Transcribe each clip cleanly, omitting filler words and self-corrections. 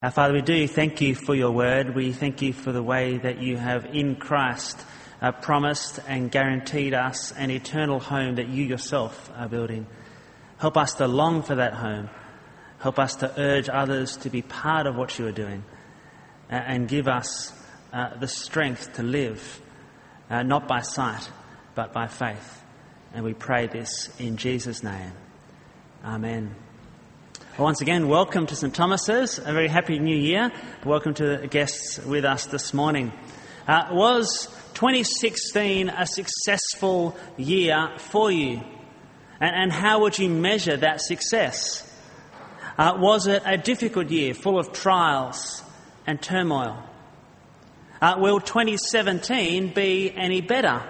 Father, we do thank you for your word. We thank you for the way that you have in Christ promised and guaranteed us an eternal home that you yourself are building. Help us to long for that home. Help us to urge others to be part of what you are doing, and give us the strength to live, not by sight, but by faith. And we pray this in Jesus' name. Amen. Well, once again, welcome to St Thomas's. A very happy new year. Welcome to the guests with us this morning. Was 2016 a successful year for you? And how would you measure that success? Was it a difficult year full of trials and turmoil? Will 2017 be any better?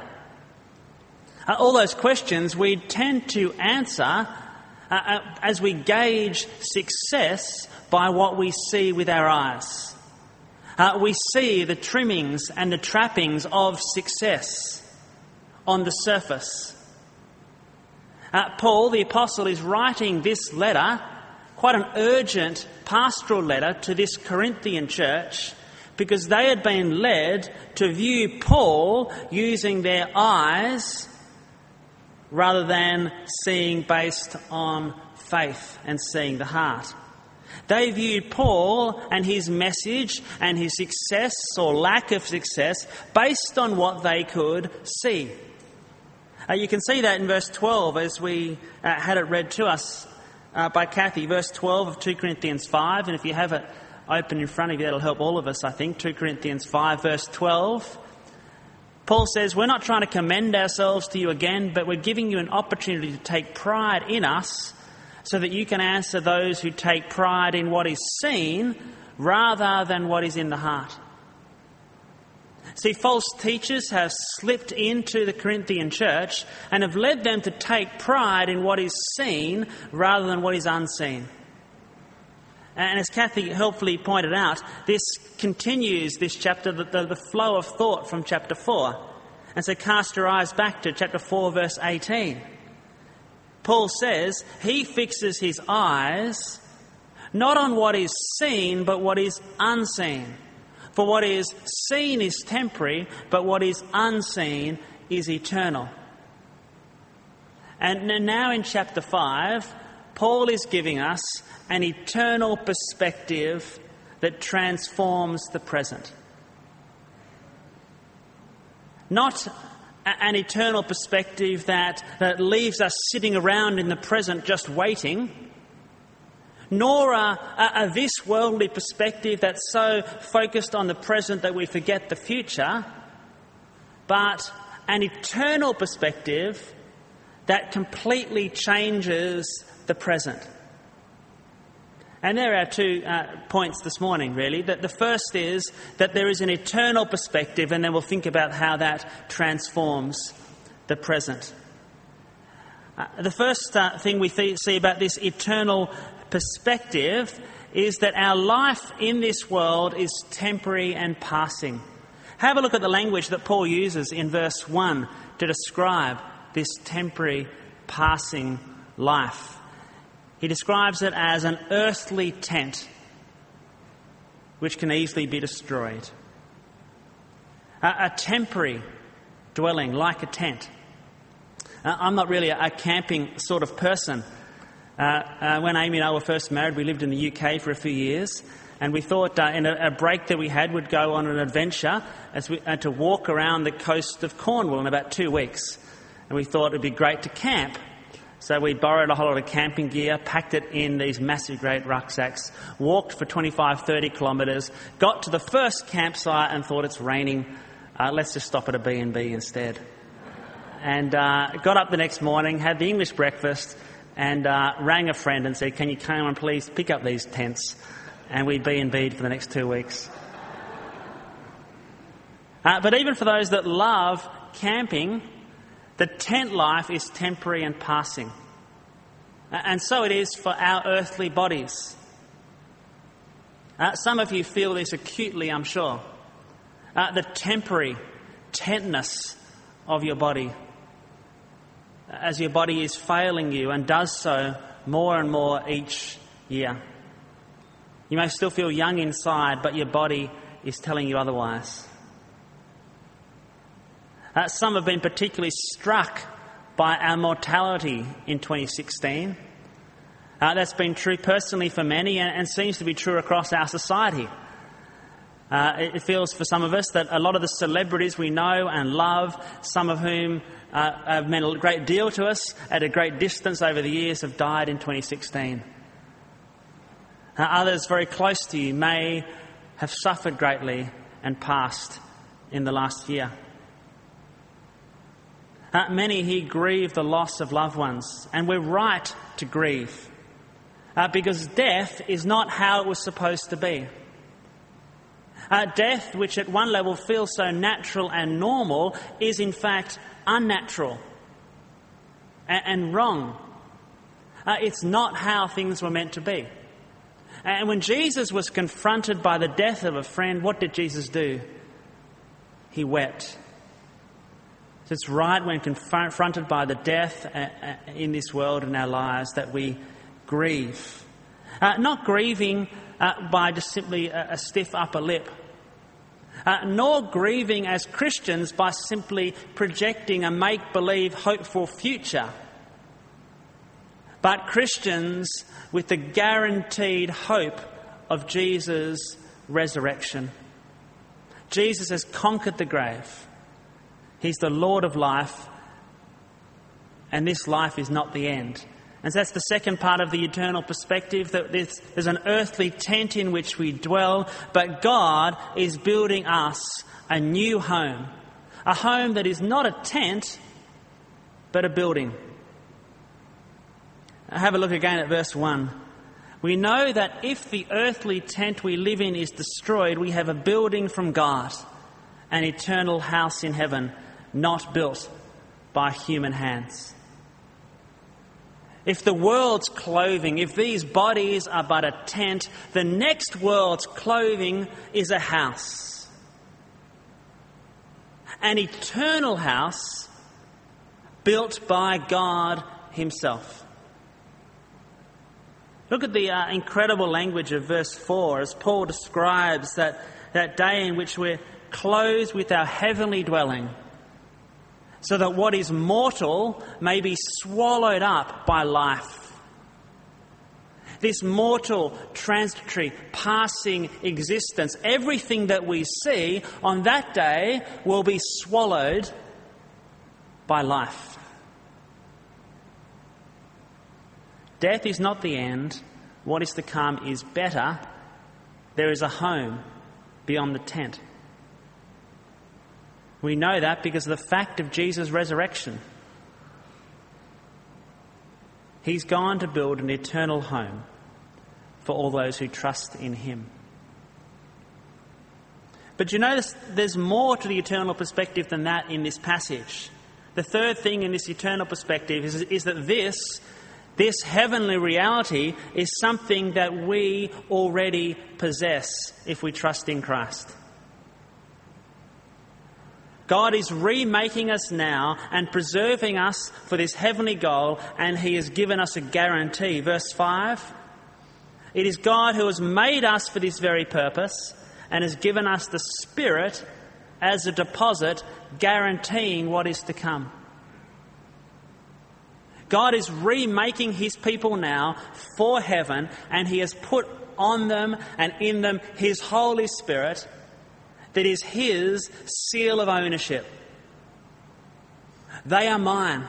All those questions we tend to answer as we gauge success by what we see with our eyes. We see the trimmings and the trappings of success on the surface. Paul, the apostle, is writing this letter, quite an urgent pastoral letter to this Corinthian church, because they had been led to view Paul using their eyes rather than seeing based on faith and seeing the heart. They viewed Paul and his message and his success or lack of success based on what they could see. You can see that in verse 12 as we had it read to us by Kathy. Verse 12 of 2 Corinthians 5, and if you have it open in front of you, that'll help all of us, I think. 2 Corinthians 5 verse 12. Paul says, we're not trying to commend ourselves to you again, but we're giving you an opportunity to take pride in us so that you can answer those who take pride in what is seen rather than what is in the heart. See, false teachers have slipped into the Corinthian church and have led them to take pride in what is seen rather than what is unseen. And as Kathy helpfully pointed out, this continues this chapter, the flow of thought from chapter 4. And so cast your eyes back to chapter 4, verse 18. Paul says he fixes his eyes not on what is seen, but what is unseen. For what is seen is temporary, but what is unseen is eternal. And now in chapter 5, Paul is giving us an eternal perspective that transforms the present. Not an eternal perspective that leaves us sitting around in the present just waiting, nor a this worldly perspective that's so focused on the present that we forget the future, but an eternal perspective that completely changes the present. And there are 2 points this morning, really. The first is that there is an eternal perspective, and then we'll think about how that transforms the present. The first thing we see about this eternal perspective is that our life in this world is temporary and passing. Have a look at the language that Paul uses in verse 1 to describe this temporary, passing life. He describes it as an earthly tent which can easily be destroyed. A temporary dwelling like a tent. I'm not really a camping sort of person. When Amy and I were first married, we lived in the UK for a few years, and we thought in a break that we had, we'd go on an adventure to walk around the coast of Cornwall in about 2 weeks. And we thought it'd be great to camp. So we borrowed a whole lot of camping gear, packed it in these massive great rucksacks, walked for 25, 30 kilometres, got to the first campsite and thought it's raining. Let's just stop at a B&B instead. And got up the next morning, had the English breakfast, and rang a friend and said, can you come and please pick up these tents? And we B&B'd for the next 2 weeks. But even for those that love camping, the tent life is temporary and passing. And so it is for our earthly bodies. Some of you feel this acutely, I'm sure. The temporary tentness of your body. As your body is failing you and does so more and more each year. You may still feel young inside, but your body is telling you otherwise. Some have been particularly struck by our mortality in 2016. That's been true personally for many and seems to be true across our society. It feels for some of us that a lot of the celebrities we know and love, some of whom have meant a great deal to us at a great distance over the years, have died in 2016. Others very close to you may have suffered greatly and passed in the last year. Many here grieve the loss of loved ones, and we're right to grieve because death is not how it was supposed to be. Death, which at one level feels so natural and normal, is in fact unnatural and wrong. It's not how things were meant to be. And when Jesus was confronted by the death of a friend, what did Jesus do? He wept. So it's right when confronted by the death in this world and our lives that we grieve. Not grieving by just simply a stiff upper lip, nor grieving as Christians by simply projecting a make-believe, hopeful future, but Christians with the guaranteed hope of Jesus' resurrection. Jesus has conquered the grave. He's the Lord of life, and this life is not the end. And so that's the second part of the eternal perspective, that there's an earthly tent in which we dwell, but God is building us a new home. A home that is not a tent, but a building. Have a look again at verse 1. We know that if the earthly tent we live in is destroyed, we have a building from God, an eternal house in heaven, not built by human hands. If the world's clothing, if these bodies are but a tent, the next world's clothing is a house. An eternal house built by God Himself. Look at the incredible language of verse 4 as Paul describes that day in which we're clothed with our heavenly dwelling, so that what is mortal may be swallowed up by life. This mortal, transitory, passing existence, everything that we see on that day will be swallowed by life. Death is not the end. What is to come is better. There is a home beyond the tent. We know that because of the fact of Jesus' resurrection. He's gone to build an eternal home for all those who trust in Him. But you notice there's more to the eternal perspective than that in this passage. The third thing in this eternal perspective is that this heavenly reality is something that we already possess if we trust in Christ. God is remaking us now and preserving us for this heavenly goal, and He has given us a guarantee. Verse 5, it is God who has made us for this very purpose and has given us the Spirit as a deposit, guaranteeing what is to come. God is remaking His people now for heaven, and He has put on them and in them His Holy Spirit that is His seal of ownership. They are mine,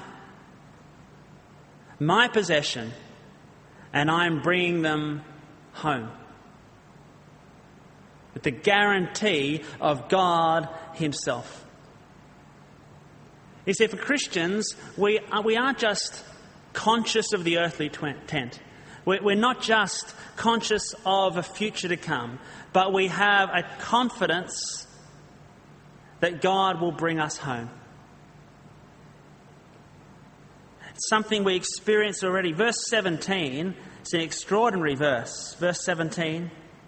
my possession, and I am bringing them home with the guarantee of God Himself. You see, for Christians, we aren't just conscious of the earthly tent. We're not just conscious of a future to come, but we have a confidence that God will bring us home. It's something we experience already. Verse 17, it's an extraordinary verse. Verse 17,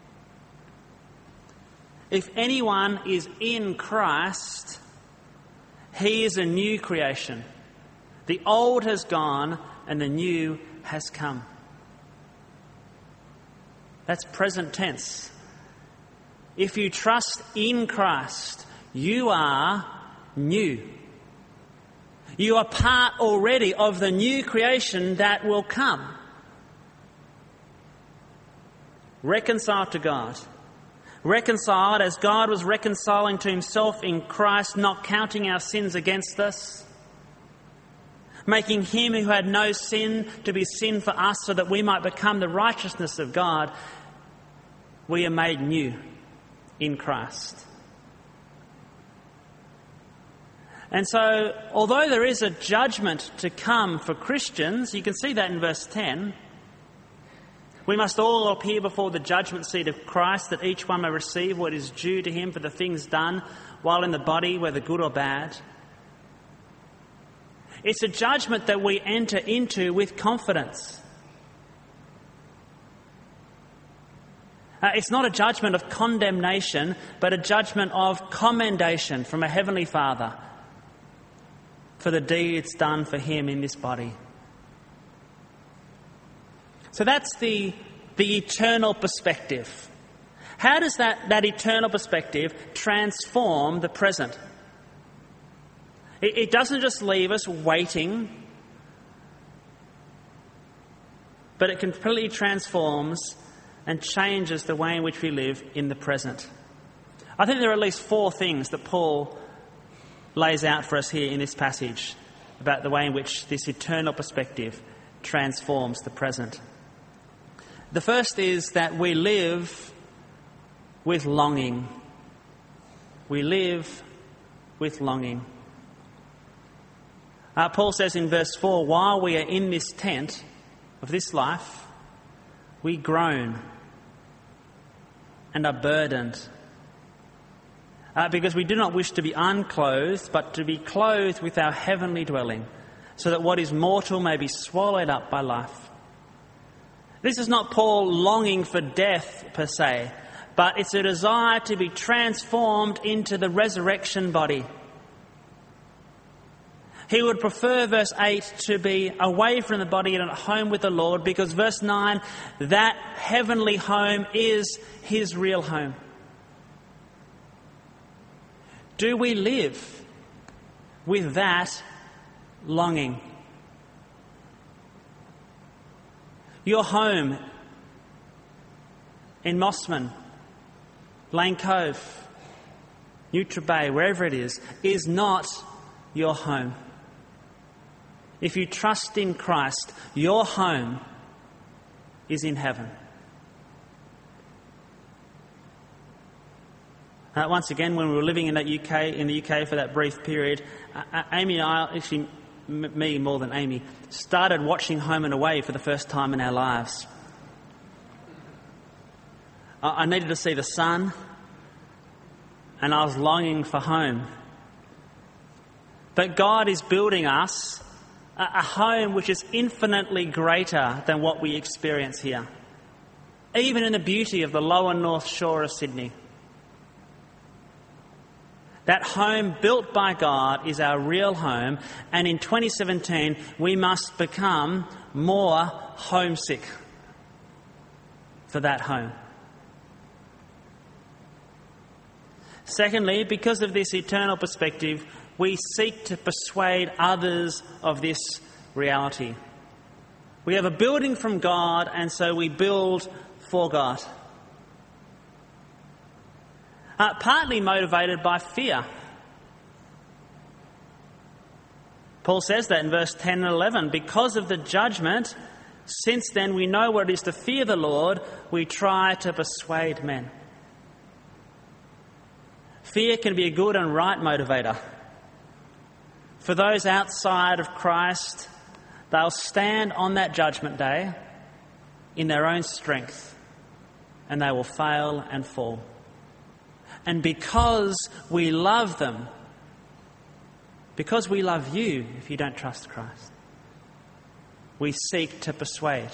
if anyone is in Christ, he is a new creation. The old has gone and the new has come. That's present tense. If you trust in Christ, you are new. You are part already of the new creation that will come. Reconciled to God. Reconciled as God was reconciling to himself in Christ, not counting our sins against us. Making him who had no sin to be sin for us so that we might become the righteousness of God. We are made new in Christ. And so, although there is a judgment to come for Christians, you can see that in verse 10, we must all appear before the judgment seat of Christ, that each one may receive what is due to him for the things done while in the body, whether good or bad. It's a judgment that we enter into with confidence. It's not a judgment of condemnation, but a judgment of commendation from a Heavenly Father for the deeds done for him in this body. So that's the eternal perspective. How does that eternal perspective transform the present? It doesn't just leave us waiting, but it completely transforms and changes the way in which we live in the present. I think there are at least 4 things that Paul lays out for us here in this passage about the way in which this eternal perspective transforms the present. The first is that we live with longing. We live with longing. Paul says in verse 4, while we are in this tent of this life, we groan and are burdened because we do not wish to be unclothed, but to be clothed with our heavenly dwelling, so that what is mortal may be swallowed up by life. This is not Paul longing for death per se, but it's a desire to be transformed into the resurrection body. He would prefer, verse 8, to be away from the body and at home with the Lord, because verse 9, that heavenly home is his real home. Do we live with that longing? Your home in Mossman, Lane Cove, Nutra Bay, wherever it is not your home. If you trust in Christ, your home is in heaven. Once again, when we were living in the UK for that brief period, Amy and I, actually me more than Amy, started watching Home and Away for the first time in our lives. I needed to see the sun, and I was longing for home. But God is building us a home which is infinitely greater than what we experience here, even in the beauty of the lower north shore of Sydney. That home built by God is our real home, and in 2017 we must become more homesick for that home. Secondly, because of this eternal perspective, we seek to persuade others of this reality. We have a building from God, and so we build for God. Partly motivated by fear. Paul says that in verse 10 and 11. Because of the judgment, since then we know what it is to fear the Lord, we try to persuade men. Fear can be a good and right motivator. For those outside of Christ, they'll stand on that judgment day in their own strength, and they will fail and fall. And because we love them, because we love you if you don't trust Christ, we seek to persuade.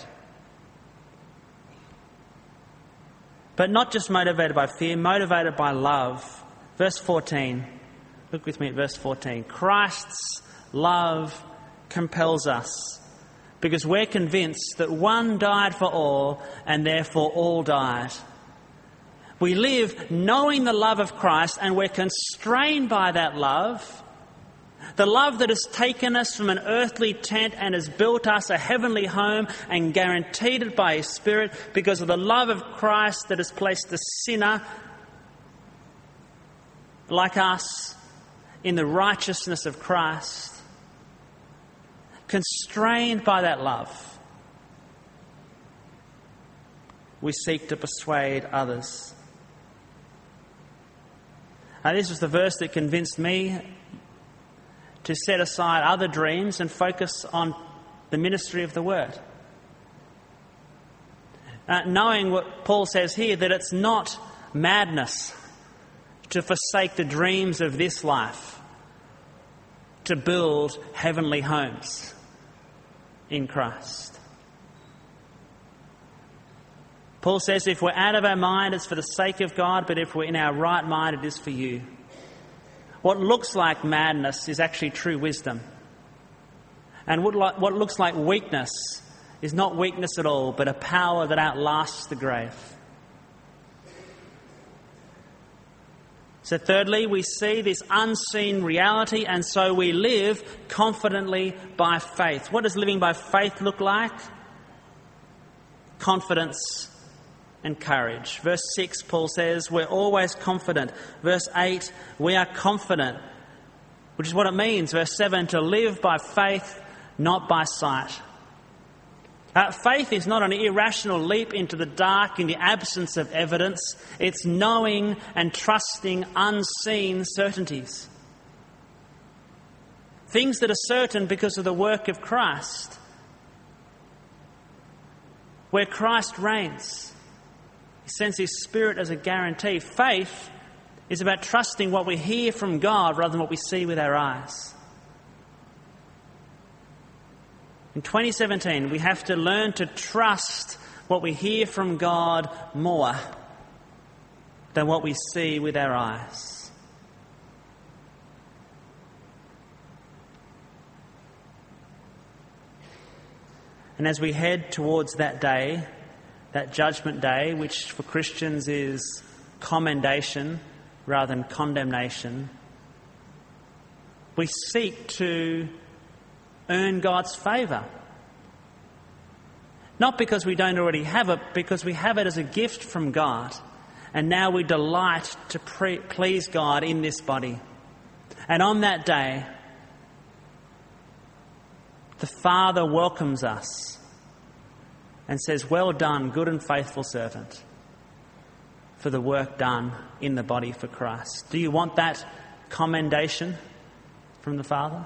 But not just motivated by fear, motivated by love. Verse 14. Look with me at verse 14. Christ's love compels us, because we're convinced that one died for all and therefore all died. We live knowing the love of Christ, and we're constrained by that love. The love that has taken us from an earthly tent and has built us a heavenly home and guaranteed it by His Spirit, because of the love of Christ that has placed a sinner like us in the righteousness of Christ. Constrained by that love, we seek to persuade others. Now, this was the verse that convinced me to set aside other dreams and focus on the ministry of the Word. Knowing what Paul says here, that it's not madness to forsake the dreams of this life to build heavenly homes in Christ. Paul says if we're out of our mind, it's for the sake of God, but if we're in our right mind, it is for you. What looks like madness is actually true wisdom. And what looks like weakness is not weakness at all, but a power that outlasts the grave. So thirdly, we see this unseen reality, and so we live confidently by faith. What does living by faith look like? Confidence and courage. Verse 6, Paul says, we're always confident. Verse 8, we are confident, which is what it means. Verse 7, to live by faith, not by sight. Faith is not an irrational leap into the dark in the absence of evidence. It's knowing and trusting unseen certainties. Things that are certain because of the work of Christ. Where Christ reigns, He sends His Spirit as a guarantee. Faith is about trusting what we hear from God rather than what we see with our eyes. In 2017, we have to learn to trust what we hear from God more than what we see with our eyes. And as we head towards that day, that judgment day, which for Christians is commendation rather than condemnation, we seek to earn God's favour. Not because we don't already have it, because we have it as a gift from God. And now we delight to please God in this body. And on that day, the Father welcomes us and says, well done, good and faithful servant, for the work done in the body for Christ. Do you want that commendation from the Father?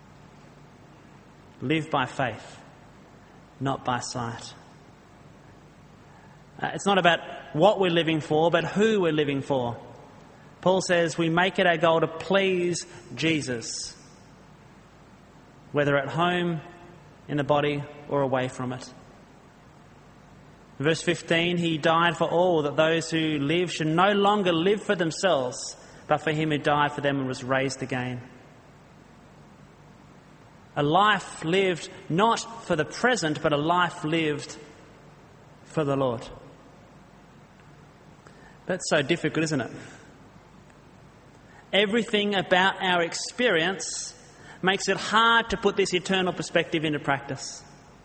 Live by faith, not by sight. It's not about what we're living for, but who we're living for. Paul says we make it our goal to please Jesus, whether at home, in the body, or away from it. Verse 15, He died for all, that those who live should no longer live for themselves, but for Him who died for them and was raised again. A life lived not for the present, but a life lived for the Lord. That's so difficult, isn't it? Everything about our experience makes it hard to put this eternal perspective into practice.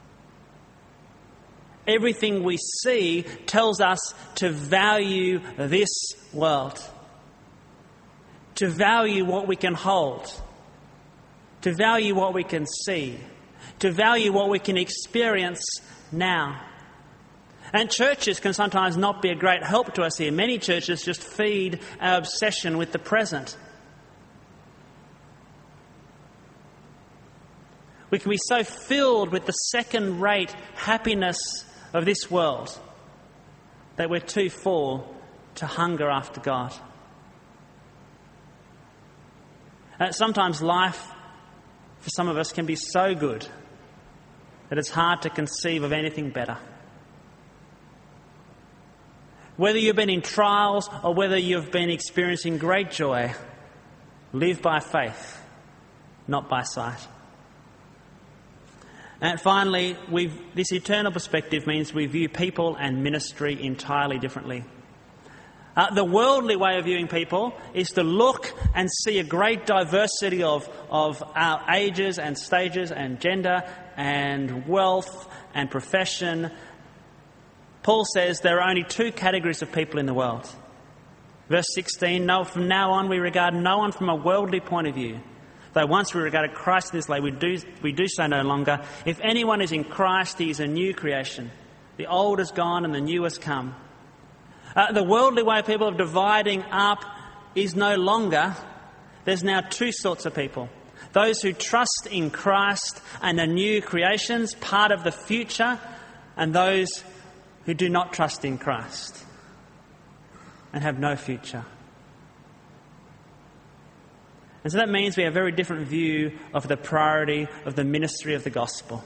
Everything we see tells us to value this world, to value what we can hold, to value what we can see, to value what we can experience now. And churches can sometimes not be a great help to us here. Many churches just feed our obsession with the present. We can be so filled with the second-rate happiness of this world that we're too full to hunger after God. Sometimes life for some of us can be so good that it's hard to conceive of anything better. Whether you've been in trials or whether you've been experiencing great joy, live by faith, not by sight. And finally, this eternal perspective means we view people and ministry entirely differently. The worldly way of viewing people is to look and see a great diversity of our ages and stages and gender and wealth and profession. Paul says there are only two categories of people in the world. Verse 16, "No, from now on we regard no one from a worldly point of view. Though once we regarded Christ in this way, we do so no longer. If anyone is in Christ, he is a new creation. The old is gone and the new has come." The worldly way of people of dividing up is no longer. There's now two sorts of people. Those who trust in Christ and are new creations, part of the future, and those who do not trust in Christ and have no future. And so that means we have a very different view of the priority of the ministry of the gospel.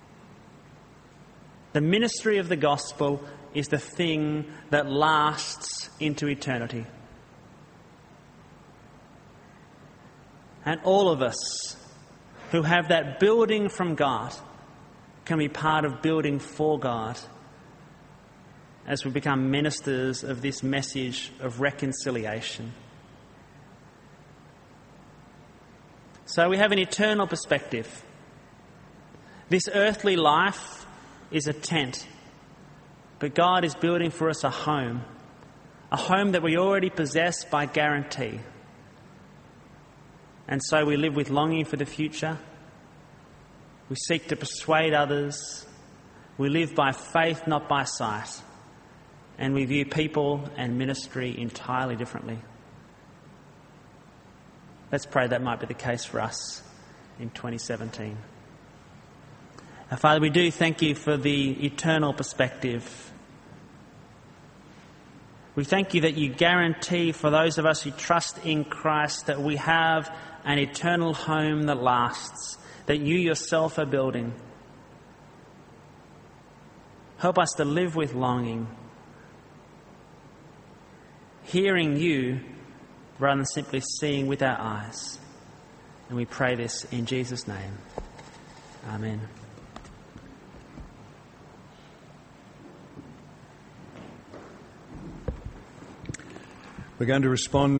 The ministry of the gospel is the thing that lasts into eternity. And all of us who have that building from God can be part of building for God as we become ministers of this message of reconciliation. So we have an eternal perspective. This earthly life is a tent, but God is building for us a home that we already possess by guarantee. And so we live with longing for the future. We seek to persuade others. We live by faith, not by sight. And we view people and ministry entirely differently. Let's pray that might be the case for us in 2017. Father, we do thank you for the eternal perspective. We thank you that you guarantee for those of us who trust in Christ that we have an eternal home that lasts, that you yourself are building. Help us to live with longing, hearing you rather than simply seeing with our eyes. And we pray this in Jesus' name. Amen. We're going to respond